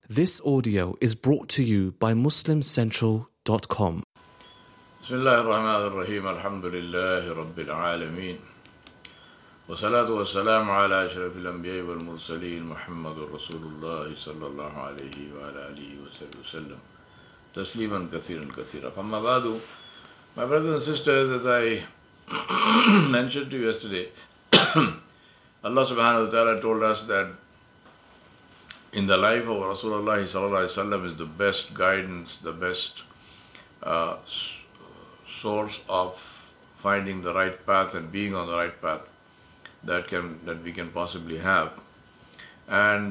This audio is brought to you by MuslimCentral.com. بسم الله الرحمن الرحيم الحمد لله رب العالمين والصلاة والسلام على أشرف الأنبياء والمرسلين محمد رسول الله صلى الله عليه وعلى آله وصحبه وسلم تسليما كثيرا كثيرا. أما بعد, my brothers and sisters, as I mentioned to you yesterday, Allah subhanahu wa ta'ala told us that in the life of Rasulullah sallallahu alaihi wasallam is the best guidance, the best source of finding the right path and being on the right path that we can possibly have. And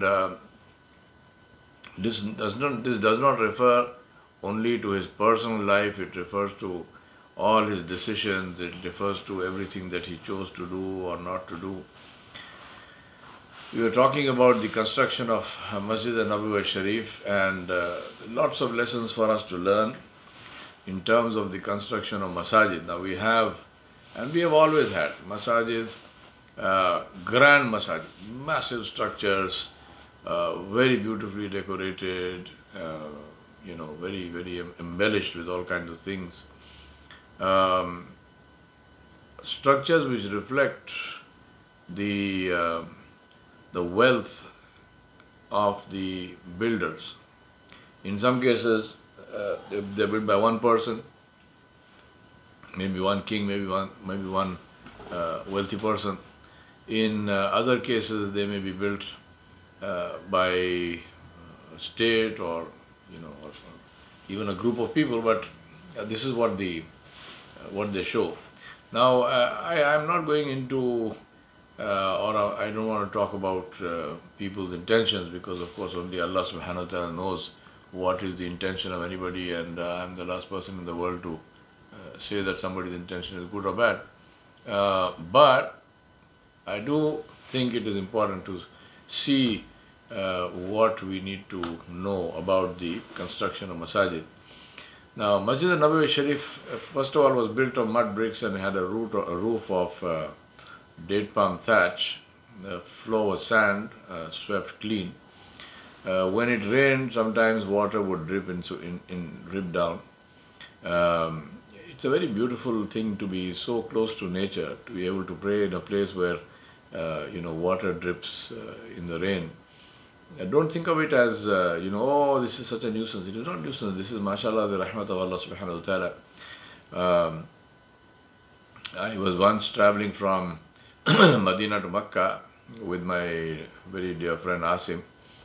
this does not refer only to his personal life. It refers to all his decisions. It refers to everything that he chose to do or not to do. We were talking about the construction of Masjid al-Nabawi al-Sharif, and lots of lessons for us to learn in terms of the construction of masajid. Now we have always had masajid, grand masajid, massive structures, very beautifully decorated, very, very embellished with all kinds of things. Structures which reflect the wealth of the builders. In some cases, they're built by one person, maybe one king, maybe one wealthy person. In other cases, they may be built by a state or or even a group of people. But this is what they show. Now, I'm not going into I don't want to talk about people's intentions, because of course only Allah subhanahu wa ta'ala knows what is the intention of anybody, and I'm the last person in the world to say that somebody's intention is good or bad. But I do think it is important to see what we need to know about the construction of masajid. Now, Masjid al-Nabawi al-Sharif, first of all, was built of mud bricks and had a roof of date palm thatch. The floor was sand, swept clean. When it rained, sometimes water would drip down. It's a very beautiful thing to be so close to nature, to be able to pray in a place where water drips in the rain. Don't think of it as oh, this is such a nuisance. It is not nuisance. This is, mashallah, the rahmat of Allah subhanahu wa ta'ala. I was once traveling from Medina to Makkah with my very dear friend Asim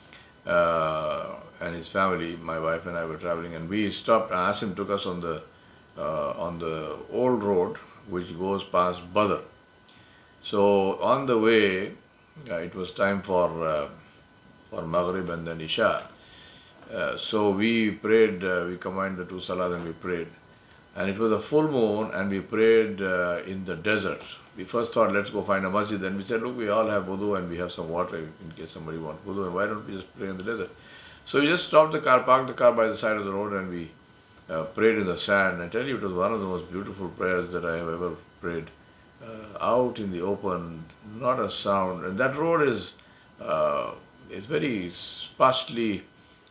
and his family. My wife and I were traveling, and we stopped. Asim took us on the old road which goes past Badr. So on the way, it was time for Maghrib and then Isha. So we prayed. We combined the two salat and we prayed. And it was a full moon, and we prayed in the desert. We first thought, let's go find a masjid. Then we said, look, we all have wudu and we have some water in case somebody wants wudu, and why don't we just pray in the desert? So we just stopped the car, parked the car by the side of the road, and we prayed in the sand. I tell you, it was one of the most beautiful prayers that I have ever prayed. Out in the open, not a sound. And that road is very sparsely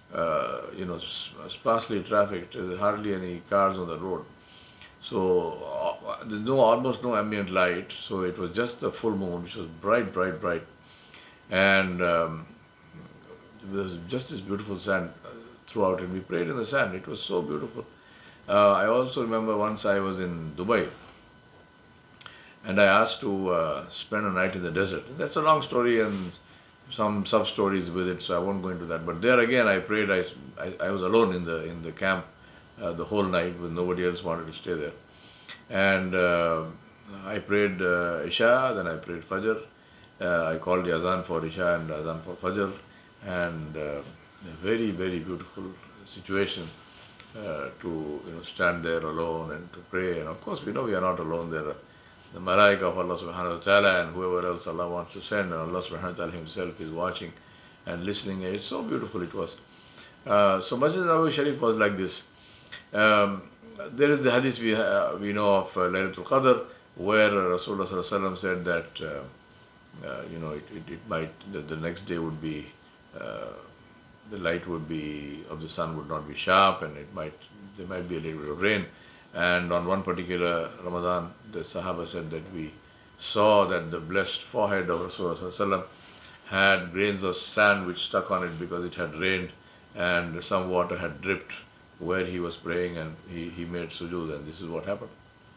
sparsely trafficked. There's hardly any cars on the road. So there's almost no ambient light. So it was just the full moon, which was bright, bright, bright. And there's just this beautiful sand throughout, and we prayed in the sand. It was so beautiful. I also remember once I was in Dubai, and I asked to spend a night in the desert. That's a long story and some sub-stories with it, so I won't go into that. But there again, I prayed. I was alone in the camp the whole night, with nobody else wanted to stay there. And I prayed Isha, then I prayed Fajr. I called the Adhan for Isha and Adhan for Fajr. And a very, very beautiful situation to stand there alone and to pray. And of course, we know we are not alone there. The malaika of Allah subhanahu wa ta'ala and whoever else Allah wants to send, and Allah subhanahu wa ta'ala himself is watching and listening. It's so beautiful it was. So Masjid al-Nabawi Sharif was like this. There is the hadith we know of Laylatul Qadr, where Rasulullah sallallahu alaihi wasallam said that it might, the next day would be the light would be of the sun would not be sharp, and there might be a little bit of rain. And on one particular Ramadan, the Sahaba said that we saw that the blessed forehead of Rasulullah had grains of sand which stuck on it because it had rained, and some water had dripped where he was praying, and he made sujood, and this is what happened.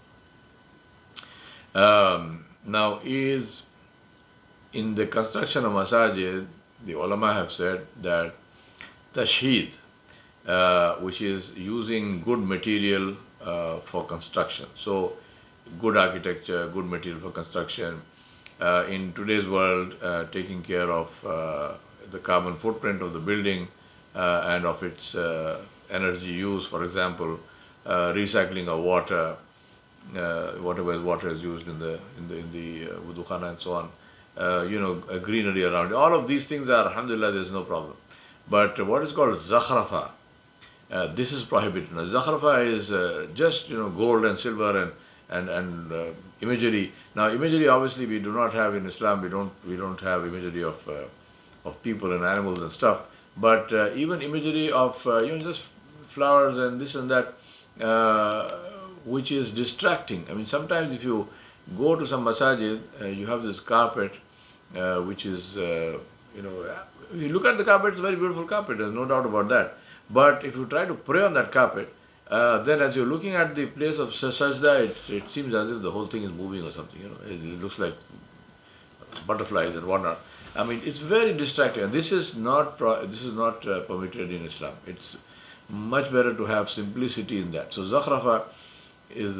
Now, is in the construction of masajid, the ulama have said that tashheed, which is using good material for construction. So, good architecture, good material for construction. In today's world, taking care of the carbon footprint of the building and of its energy use, for example, recycling of water, whatever water is used in the wudu khana and so on, greenery around it. All of these things are, alhamdulillah, there is no problem. But what is called zakhrafa, this is prohibited. Now, zakhrafa is just gold and silver and imagery. Now, imagery obviously we do not have in Islam. We don't have imagery of people and animals and stuff. But even imagery of just flowers and this and that, which is distracting. I mean, sometimes if you go to some masajid, you have this carpet, which is you look at the carpet, it's a very beautiful carpet. There's no doubt about that. But if you try to pray on that carpet, then as you're looking at the place of sajda, it seems as if the whole thing is moving or something. It looks like butterflies and whatnot. I mean, it's very distracting. And this is not permitted in Islam. It's much better to have simplicity in that. So zakhrafa is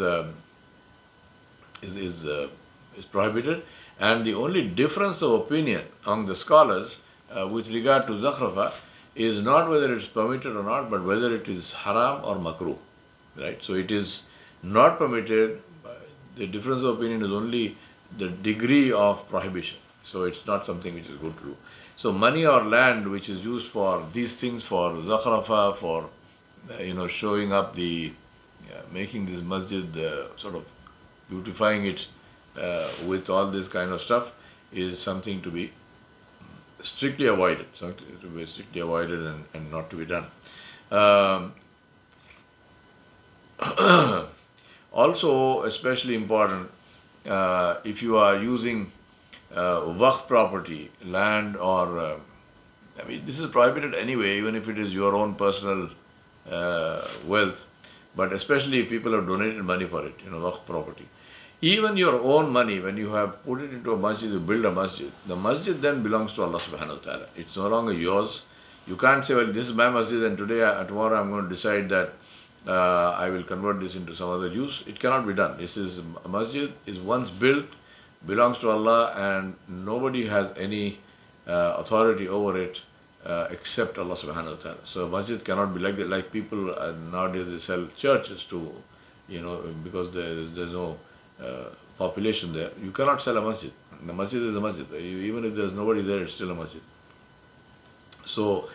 prohibited, and the only difference of opinion among the scholars with regard to zakhrafa is not whether it's permitted or not, but whether it is haram or makruh, right? So it is not permitted. The difference of opinion is only the degree of prohibition. So it's not something which is good to do. So money or land which is used for these things, for zakhrafa, for showing up making this masjid, sort of beautifying it with all this kind of stuff, is something to be strictly avoided. And not to be done. Also, especially important, if you are using waqf property, land, or this is prohibited anyway, even if it is your own personal wealth, but especially if people have donated money for it, waqf property. Even your own money, when you have put it into a masjid, you build a masjid, the masjid then belongs to Allah subhanahu wa ta'ala. It's no longer yours. You can't say, well, this is my masjid and tomorrow I'm going to decide that I will convert this into some other use. It cannot be done. A masjid is once built, belongs to Allah, and nobody has any authority over it except Allah subhanahu wa ta'ala. So masjid cannot be like that. Like people nowadays, they sell churches to, because there's no population there. You cannot sell a masjid. The masjid is a masjid. Even if there's nobody there, it's still a masjid. So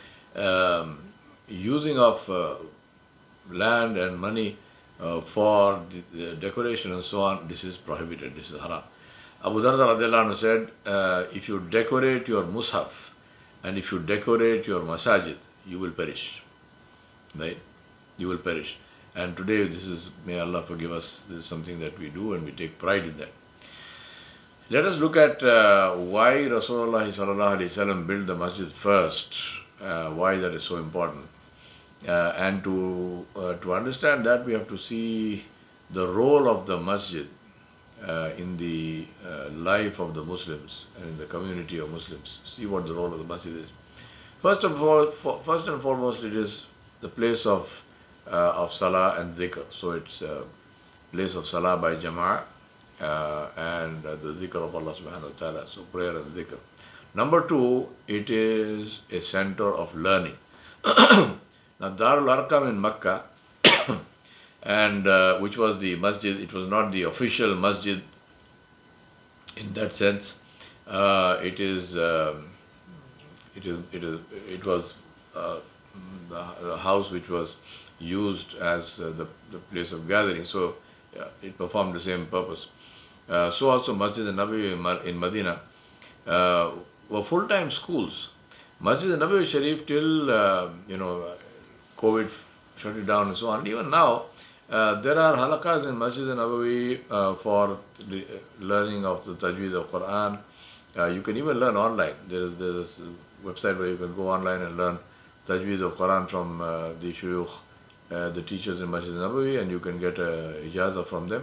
using of land and money for the decoration and so on, this is prohibited. This is haram. Abu Darda radiallahu anhu said, if you decorate your mushaf and if you decorate your masajid, you will perish. Right? You will perish. And today, may Allah forgive us, this is something that we do and we take pride in that. Let us look at why Rasulullah sallallahu alaihi wasallam built the masjid first, why that is so important. And to understand that, we have to see the role of the masjid in the life of the Muslims and in the community of Muslims. See what the role of the masjid is. First and foremost, it is the place of salah and dhikr. So it's a place of salah by jama'ah and the dhikr of Allah subhanahu wa ta'ala. So prayer and dhikr. Number two, it is a center of learning. Now Darul Arqam in Makkah, and which was the masjid, it was not the official masjid in that sense. It was the house which was used as the place of gathering, so it performed the same purpose. So also Masjid al-Nabawi in Medina were full-time schools. Masjid Nabawi Sharif till COVID shut it down and so on. Even now, there are halakas in Masjid Nabawi for the learning of the tajweed of Quran. You can even learn online. There's a website where you can go online and learn tajweed of Quran from the shuyukh, the teachers in Masjid Nabawi, and you can get a ijazah from them.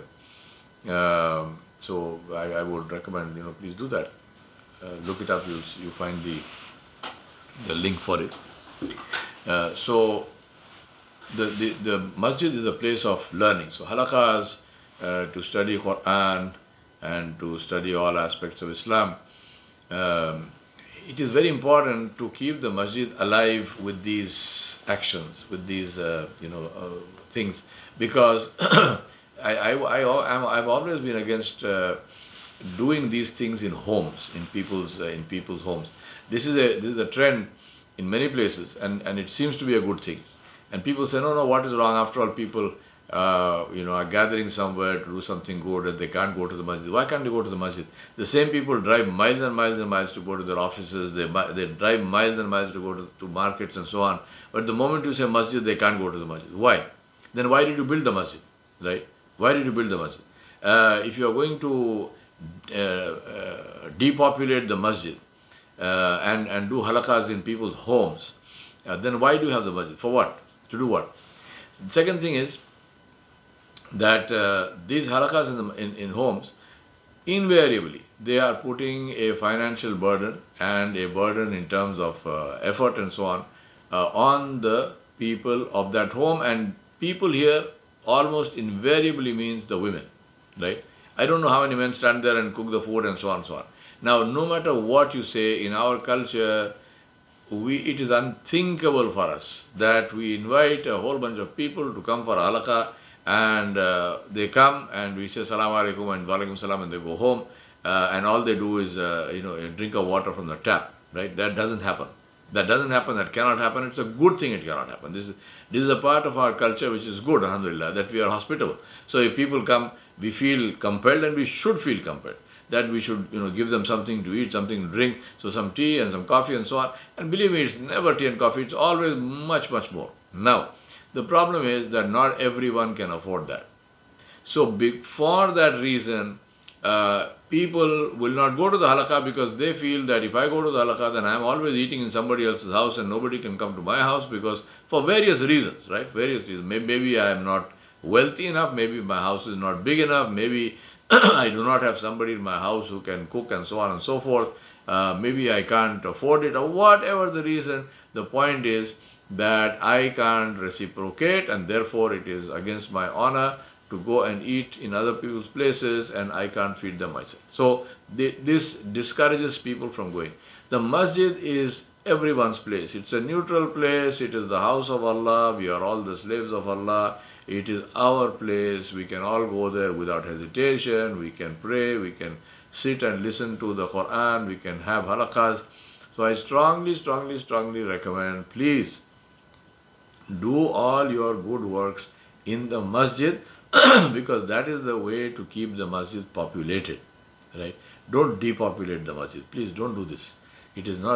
So I would recommend, please do that. Look it up, you find the link for it. So the masjid is a place of learning. So halakas to study Quran and to study all aspects of Islam. It is very important to keep the masjid alive with these actions, with these things, because I've always been against doing these things in homes, in people's homes. This is a trend in many places, and it seems to be a good thing. And people say, no, what is wrong? After all, people are gathering somewhere to do something good, and they can't go to the masjid. Why can't they go to the masjid? The same people drive miles and miles and miles to go to their offices. They drive miles and miles to go to markets and so on. But the moment you say masjid, they can't go to the masjid. Why? Then why did you build the masjid? Right? Why did you build the masjid? If you are going to depopulate the masjid and do halakas in people's homes, then why do you have the masjid? For what? To do what? The second thing is that these halakas in homes, invariably, they are putting a financial burden and a burden in terms of effort and so on the people of that home. And people here almost invariably means the women, right? I don't know how many men stand there and cook the food and so on and so on. Now, no matter what you say, in our culture, it is unthinkable for us that we invite a whole bunch of people to come for halakha, and they come and we say salam alaikum and wa alaikum salam, and they go home, and all they do is a drink of water from the tap, right? That doesn't happen. That doesn't happen. That cannot happen. It's a good thing it cannot happen. This is a part of our culture which is good, alhamdulillah, that we are hospitable. So if people come, we feel compelled, and we should feel compelled that we should give them something to eat, something to drink, so some tea and some coffee and so on. And believe me, it's never tea and coffee, it's always much, much more. Now, the problem is that not everyone can afford that. So for that reason, people will not go to the halakha because they feel that if I go to the halakha, then I'm always eating in somebody else's house and nobody can come to my house, because for various reasons, right? Various reasons. Maybe I am not wealthy enough, maybe my house is not big enough, maybe I do not have somebody in my house who can cook and so on and so forth. Maybe I can't afford it, or whatever the reason. The point is that I can't reciprocate, and therefore it is against my honor to go and eat in other people's places, and I can't feed them myself. So this discourages people from going. The masjid is everyone's place. It's a neutral place. It is the house of Allah. We are all the slaves of Allah. It is our place. We can all go there without hesitation. We can pray. We can sit and listen to the Quran. We can have halakas. So I strongly recommend, please do all your good works in the masjid, because that is the way to keep the masjid populated, right? Don't depopulate the masjid. Please don't do this. It is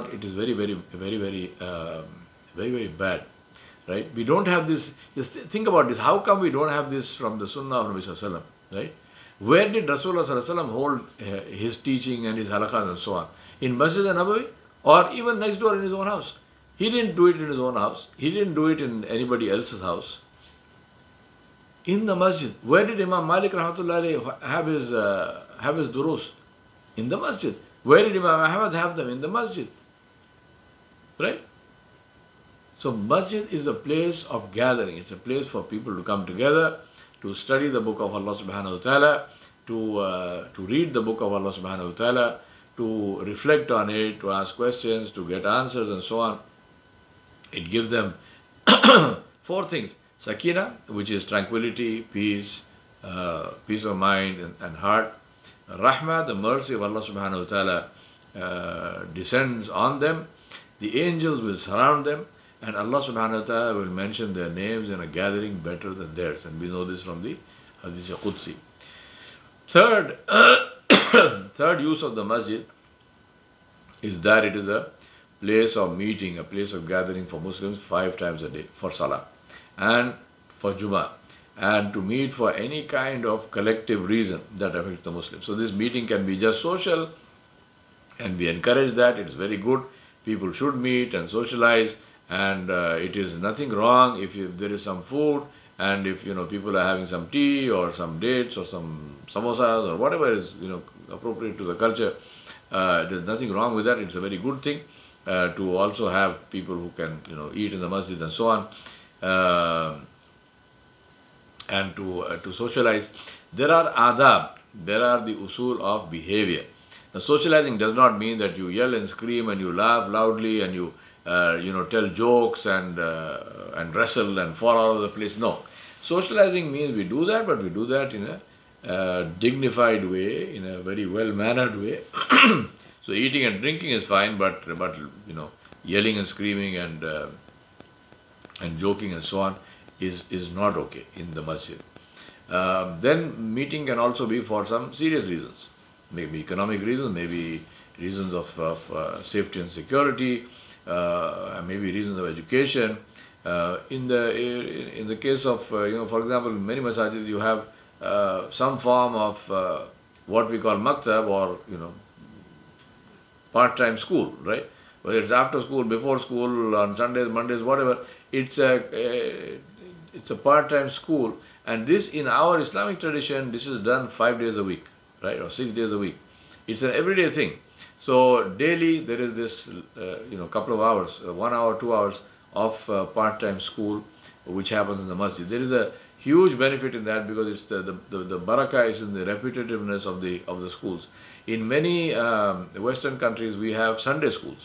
very bad. Right? We don't have this. Just think about this. How come we don't have this from the Sunnah of Nabi Sallallahu Alaihi Wasallam? Right? Where did Rasulullah Sallallahu Alaihi Wasallam hold his teaching and his halakas and so on? In Masjid al-Nabawi, or even next door in his own house? He didn't do it in his own house. He didn't do it in anybody else's house. In the masjid. Where did Imam Malik rahmatullahi have his durus? In the masjid. Where did Imam Ahmad have them? In the masjid. Right? So masjid is a place of gathering. It's a place for people to come together, to study the book of Allah subhanahu wa ta'ala, to read the book of Allah subhanahu wa ta'ala, to reflect on it, to ask questions, to get answers and so on. It gives them 4 things. Sakina, which is tranquility, peace, peace of mind and heart. Rahmah, the mercy of Allah subhanahu wa ta'ala descends on them. The angels will surround them. And Allah subhanahu wa ta'ala will mention their names in a gathering better than theirs. And we know this from the Hadith Qudsi. Third use of the masjid is that it is a place of meeting, a place of gathering for Muslims 5 times a day for Salah and for Jummah, and to meet for any kind of collective reason that affects the Muslims. So this meeting can be just social, and we encourage that. It's very good. People should meet and socialize, and it is nothing wrong if there is some food, and if people are having some tea or some dates or some samosas or whatever is appropriate to the culture. There's nothing wrong with that. It's a very good thing to also have people who can eat in the masjid and so on, and to socialize. There are adab. There are the usul of behavior. Now, socializing does not mean that you yell and scream and you laugh loudly and you tell jokes and wrestle and fall all over the place. No, socializing means we do that, but we do that in a dignified way, in a very well-mannered way. So eating and drinking is fine, but yelling and screaming and joking and so on is not okay in the masjid. Then meeting can also be for some serious reasons. Maybe economic reasons, maybe reasons of safety and security, maybe reasons of education. In the case of for example, in many masajid you have some form of what we call maktab, or part-time school, right? Whether it's after school, before school, on Sundays, Mondays, whatever. It's a part-time school, and this in our Islamic tradition, this is done 5 days a week, right, or 6 days a week. It's an everyday thing. So daily there is this couple of hours, 1 hour, 2 hours of part-time school which happens in the masjid. There is a huge benefit in that, because it's the barakah is in the repetitiveness of the schools. In many Western countries we have Sunday schools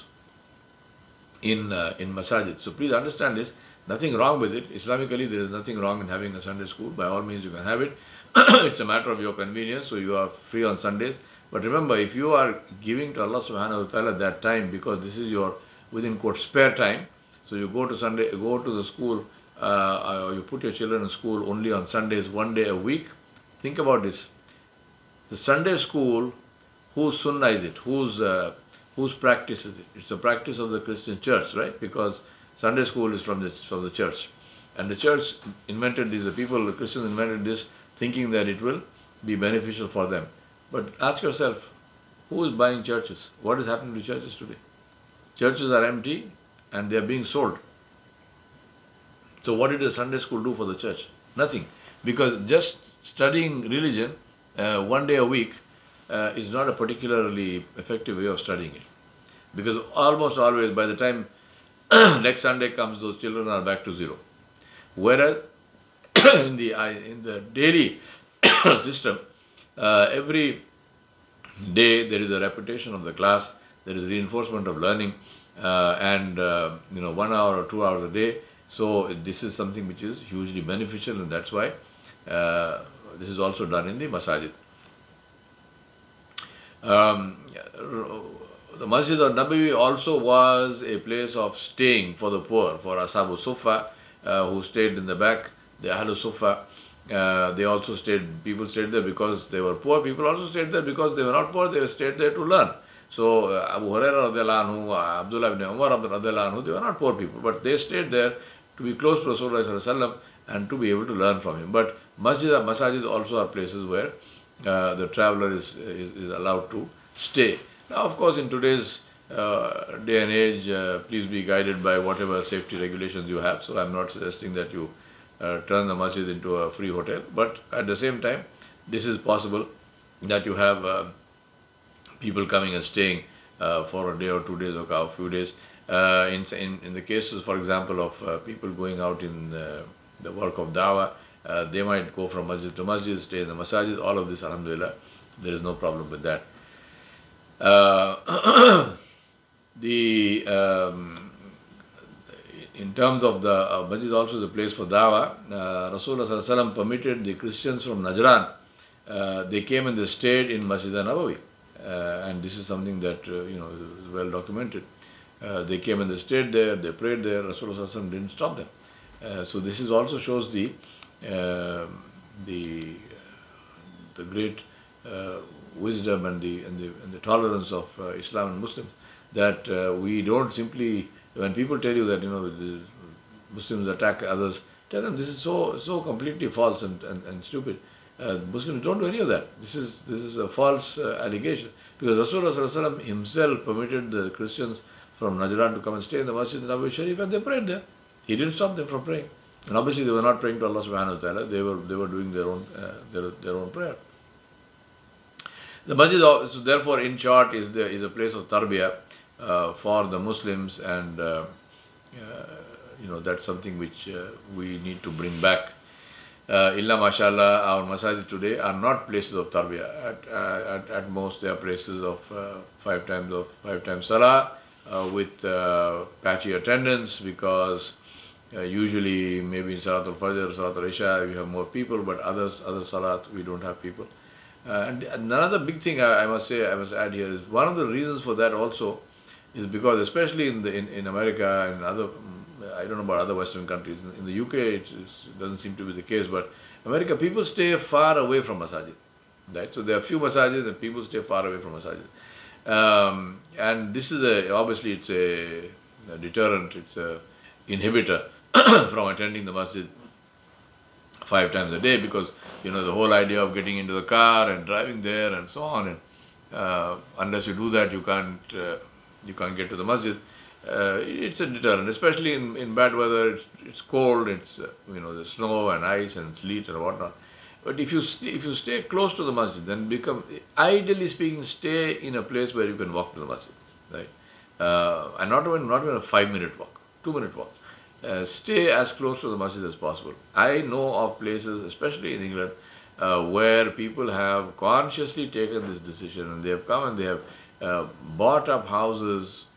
in masajid. So please understand this. Nothing wrong with it. Islamically, there is nothing wrong in having a Sunday school. By all means, you can have it. It's a matter of your convenience, so you are free on Sundays. But remember, if you are giving to Allah subhanahu wa ta'ala that time, because this is your, within quote, spare time, so you go to the school, or you put your children in school only on Sundays, 1 day a week. Think about this. The Sunday school, whose sunnah is it? Whose practice is it? It's the practice of the Christian church, right? Because Sunday school is from the church. And the church invented this, the Christians invented this, thinking that it will be beneficial for them. But ask yourself, who is buying churches? What is happening to churches today? Churches are empty and they are being sold. So what did a Sunday school do for the church? Nothing. Because just studying religion 1 day a week is not a particularly effective way of studying it. Because almost always by the time next Sunday comes, those children are back to zero. Whereas in the daily system, every day there is a repetition of the class, there is reinforcement of learning, and 1 hour or 2 hours a day. So this is something which is hugely beneficial, and that's why this is also done in the masajid. The Masjid al-Nabawi also was a place of staying for the poor, for Ashabu Sufa, who stayed in the back, the Ahlu Sufa. They also people stayed there because they were poor. People also stayed there because they were not poor, they stayed there to learn. So Abu Hurairah radiallahu anhu, Abdullah ibn Umar radiallahu anhu, they were not poor people, but they stayed there to be close to Rasulullah sallallahu alaihi wasallam and to be able to learn from him. But masajid also are places where the traveler is allowed to stay. Now, of course, in today's day and age, please be guided by whatever safety regulations you have. So I'm not suggesting that you turn the masjid into a free hotel. But at the same time, this is possible that you have people coming and staying for a day or 2 days or a few days. In the cases, for example, of people going out in the work of dawah, they might go from masjid to masjid, stay in the masajid. All of this, alhamdulillah, there is no problem with that. In terms of the masjid, also the place for dawah, Rasulullah sallallahu alaihi wasallam permitted the Christians from Najran, they came and they stayed in Masjid al-Nabawi, and this is something that is well documented. They came and they stayed there, they prayed there. Rasulullah sallallahu alaihi wasallam didn't stop them. So this is also shows the great wisdom and the tolerance of Islam and Muslims, that we don't simply, when people tell you that, the Muslims attack others, tell them this is so completely false and stupid. Muslims don't do any of that. This is a false allegation, because Rasulullah himself permitted the Christians from Najran to come and stay in the Masjid Nabawi Sharif, and they prayed there. He didn't stop them from praying. And obviously they were not praying to Allah subhanahu wa ta'ala, they were doing their own prayer. The masjid, so therefore, in short, is a place of tarbiyah for the Muslims, and that's something which we need to bring back. Illa mashallah, our masajid today are not places of tarbiyah. At most, they are places of five times salah with patchy attendance, because usually maybe in Salat al-Fajr, Salat al-Isha, we have more people, but other Salat, we don't have people. And another big thing I must add here is, one of the reasons for that also is because, especially in America and other, I don't know about other Western countries, in the UK it doesn't seem to be the case, but America, people stay far away from masajid, right? So there are few masajids and people stay far away from masajid. And this is obviously it's a deterrent, it's a inhibitor from attending the masjid 5 times a day, because the whole idea of getting into the car and driving there and so on, and unless you do that, you can't get to the masjid. It's a deterrent, especially in bad weather. It's cold, it's there's snow and ice and sleet and whatnot. But if you stay close to the masjid, then ideally speaking, stay in a place where you can walk to the masjid, right? And not even a 5-minute walk, 2-minute walk. Stay as close to the masjid as possible. I know of places, especially in England, where people have consciously taken this decision, and they have come and they have bought up houses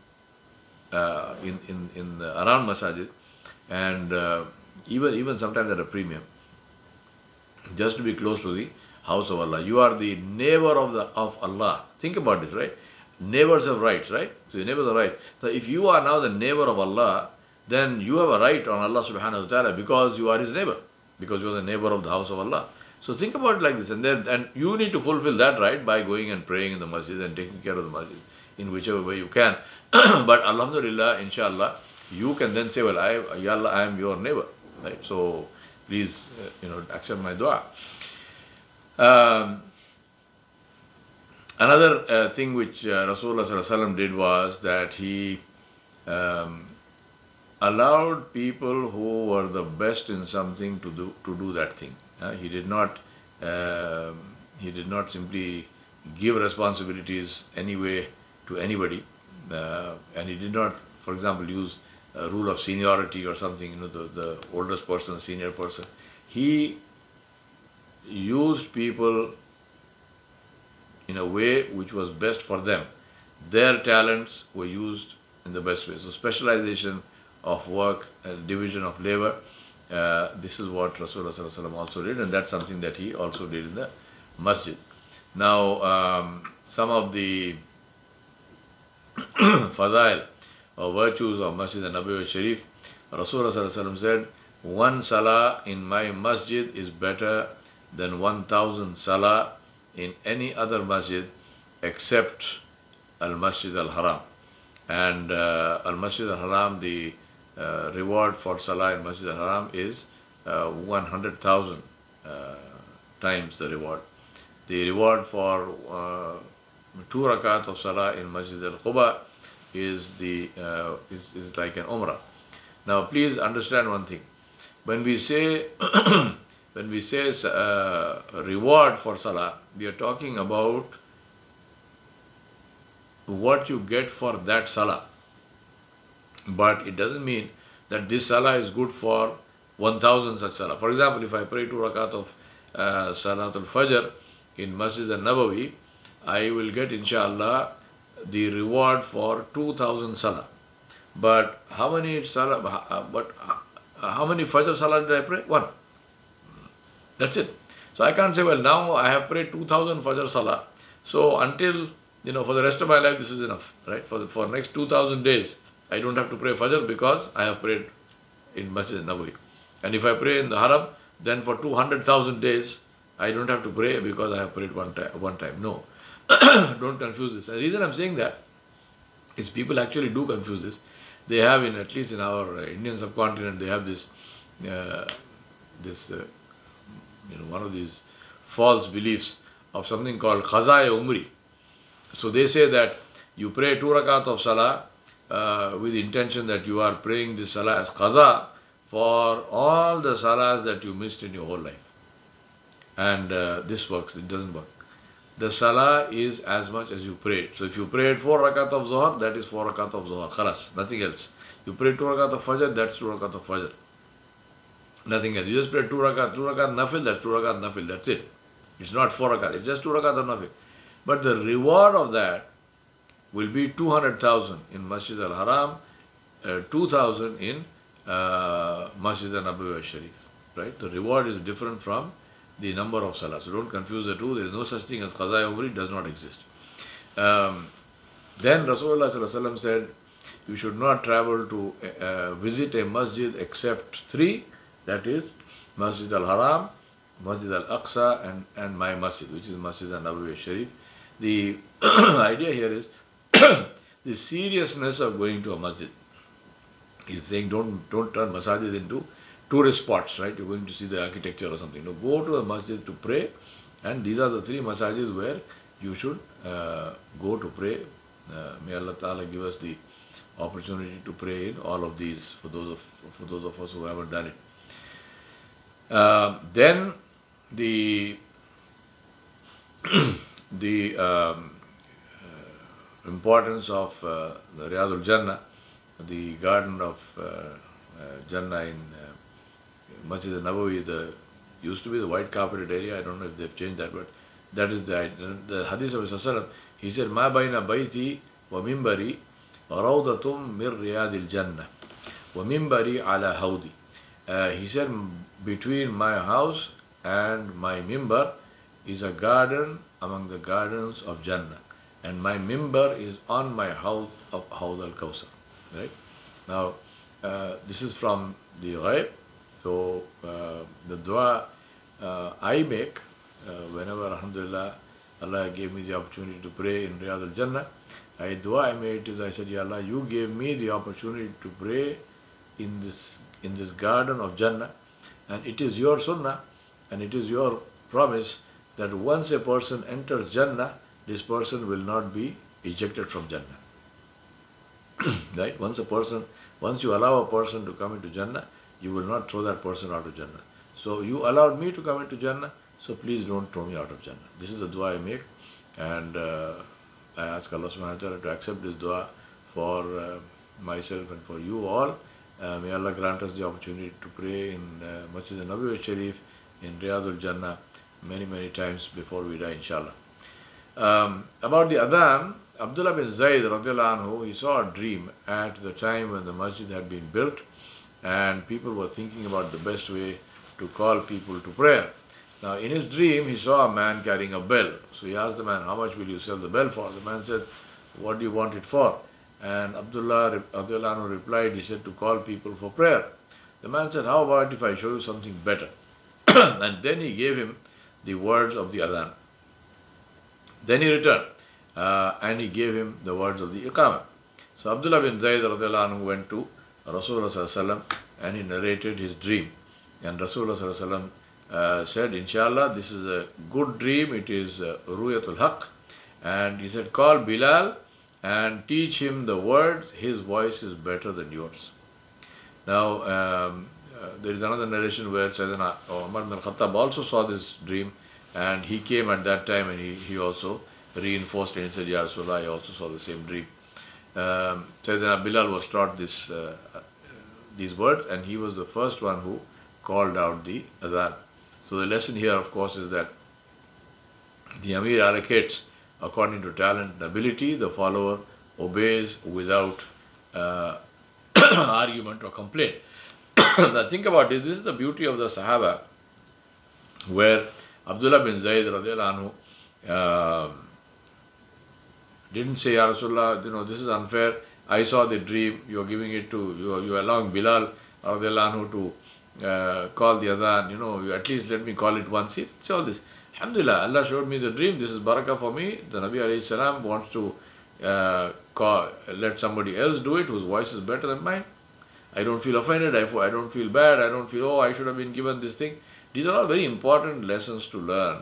around masajid, and even sometimes at a premium, just to be close to the house of Allah. You are the neighbor of Allah. Think about this, right? Neighbors have rights, right? So your neighbors are right. So if you are now the neighbor of Allah, then you have a right on Allah subhanahu wa ta'ala, because you are his neighbor, because you are the neighbor of the house of Allah. So think about it like this, and you need to fulfill that right by going and praying in the masjid and taking care of the masjid in whichever way you can. But alhamdulillah, inshallah, you can then say, well, Ya Allah, I am your neighbor, right? So please, accept my dua. Another thing which Rasulullah sallallahu alaihi wasallam did was that he allowed people who were the best in something to do that thing. He did not simply give responsibilities anyway to anybody, and he did not, for example, use a rule of seniority or something. The oldest person, the senior person. He used people in a way which was best for them. Their talents were used in the best way. So specialization of work, division of labor, this is what Rasulullah sallallahu alaihi wasallam also did, and that's something that he also did in the masjid. Now, some of the fadail or virtues of Masjid Nabawi Sharif, Rasulullah sallallahu alaihi wasallam said, one salah in my masjid is better than 1,000 salah in any other masjid except Al-Masjid Al-Haram. And Al-Masjid Al-Haram, the reward for salah in Masjid Al-Haram is 100,000 times the reward. The reward for 2 rakat of salah in Masjid Al-Quba is like an umrah. Now please understand one thing. When we say reward for salah, we are talking about what you get for that salah. But it doesn't mean that this salah is good for 1,000 such salah. For example, if I pray 2 rakat of Salat al-Fajr in Masjid al-Nabawi, I will get, inshallah, the reward for 2,000 salah. But how many Fajr salah did I pray? 1. That's it. So I can't say, well, now I have prayed 2,000 Fajr salah. So until, for the rest of my life, this is enough, right? For next 2,000 days, I don't have to pray Fajr because I have prayed in Masjid Nabawi. And if I pray in the Haram, then for 200,000 days, I don't have to pray because I have prayed one time. No. Don't confuse this. The reason I'm saying that is people actually do confuse this. They have, in at least in our Indian subcontinent, they have this, one of these false beliefs of something called Qaza Umri. So they say that you pray 2 rakat of salah with the intention that you are praying this salah as qaza for all the salahs that you missed in your whole life. And this works, it doesn't work. The salah is as much as you prayed. So if you prayed 4 rakat of Zuhr, that is 4 rakat of Zuhr, khalas, nothing else. You prayed 2 rakat of Fajr, that's 2 rakat of Fajr. Nothing else. You just prayed 2 rakat nafil, that's 2 rakat nafil, that's it. It's not 4 rakat, it's just 2 rakat of nafil. But the reward of that will be 200,000 in Masjid al-Haram, 2,000 in Masjid al-Nabawi al-Sharif. Right? The reward is different from the number of salah. So don't confuse the two. There is no such thing as Qaza Umri, it does not exist. Then Rasulullah Sallallahu Alaihi Wasallam said, you should not travel to visit a masjid except 3, that is Masjid al-Haram, Masjid al-Aqsa and my masjid, which is Masjid al-Nabawi al-Sharif. The idea here is the seriousness of going to a masjid. He's saying don't turn masajid into tourist spots, right? You're going to see the architecture or something. No, go to a masjid to pray, and these are the 3 masajids where you should go to pray. May Allah Ta'ala give us the opportunity to pray in all of these for those of us who haven't done it. Then the importance of the Riyadul Jannah, the garden of Jannah in Masjid al-Nabawi, used to be the white carpeted area. I don't know if they've changed that, but that is the hadith of Rasulullah. He said, "Ma bayna bayti wa mimbari rawdatum mir riyadil jannah wa mimbari ala hawdi." He said, between my house and my mimbar is a garden among the gardens of Jannah, and my mimbar is on my house of Hawd al-Kawsar. Right? Now, this is from the ghaib. So, the dua I make whenever, alhamdulillah, Allah gave me the opportunity to pray in Riyadh al-Jannah, dua I made is, I said, Ya Allah, you gave me the opportunity to pray in this garden of Jannah, and it is your sunnah, and it is your promise that once a person enters Jannah, this person will not be ejected from Jannah. Right? Once you allow a person to come into Jannah, you will not throw that person out of Jannah. So you allowed me to come into Jannah, so please don't throw me out of Jannah. This is the dua I make, and I ask Allah subhanahu wa ta'ala to accept this dua for myself and for you all. May Allah grant us the opportunity to pray in Masjid al-Nabawi al-Sharif in Riyadh al-Jannah many times before we die, inshallah. About the adhan, Abdullah bin Zayd radiallahu anhu, he saw a dream at the time when the masjid had been built, and people were thinking about the best way to call people to prayer. Now, in his dream, he saw a man carrying a bell. So he asked the man, how much will you sell the bell for? The man said, what do you want it for? And Abdullah anhu replied, he said, to call people for prayer. The man said, how about if I show you something better? And then he gave him the words of the adhan. Then he returned and he gave him the words of the iqamah. So Abdullah bin Zayd radiallahu anhu went to Rasulullah sallallahu alaihi wasallam and he narrated his dream. And Rasulullah sallallahu alaihi wasallam said, inshallah, this is a good dream, it is ru'yatul haqq. And he said, call Bilal and teach him the words, his voice is better than yours. Now, there is another narration where Sayyidina Umar bin Khattab also saw this dream, and he came at that time and he also reinforced it and said, Ya Rasulullah, I also saw the same dream. Sayyidina Bilal was taught these words, and he was the first one who called out the adhan. So the lesson here, of course, is that the Amir allocates according to talent and ability, the follower obeys without argument or complaint. Now think about this. This is the beauty of the Sahaba, where Abdullah bin Zayd radiallahu anhu didn't say, Ya Rasulullah, this is unfair. I saw the dream. You are giving it to, you are allowing Bilal radiallahu anhu to call the adhan. You at least let me call it once. See all this. Alhamdulillah, Allah showed me the dream. This is barakah for me. The Nabi alayhi salam wants to let somebody else do it whose voice is better than mine. I don't feel offended, I don't feel bad, I don't feel, oh, I should have been given this thing. These are all very important lessons to learn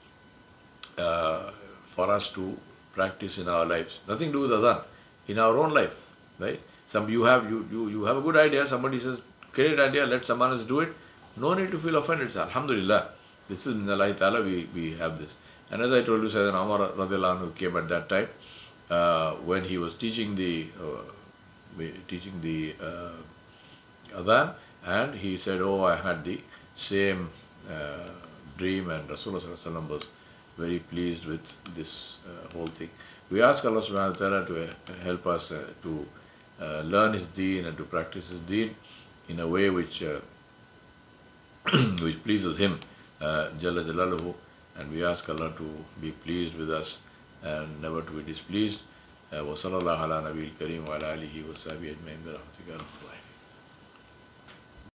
for us to practice in our lives. Nothing to do with adhan, in our own life, right? You have a good idea, somebody says, great idea, let someone else do it. No need to feel offended. It's Alhamdulillah. This is in Allah Ta'ala, we have this. And as I told you, Sayyidina Umar radiallahu anhu came at that time when he was teaching the adhan, and he said, oh, I had the same dream, and Rasulullah Sallallahu Alaihi Wasallam was very pleased with this whole thing. We ask Allah Subhanahu wa Ta'ala to help us to learn His deen and to practice His deen in a way which which pleases Him, Jalla Jalaluhu, and we ask Allah to be pleased with us and never to be displeased. وصلى الله على نبي الكريم وعلى آله وصحبه أجمعين برحمتك يا رب العالمين.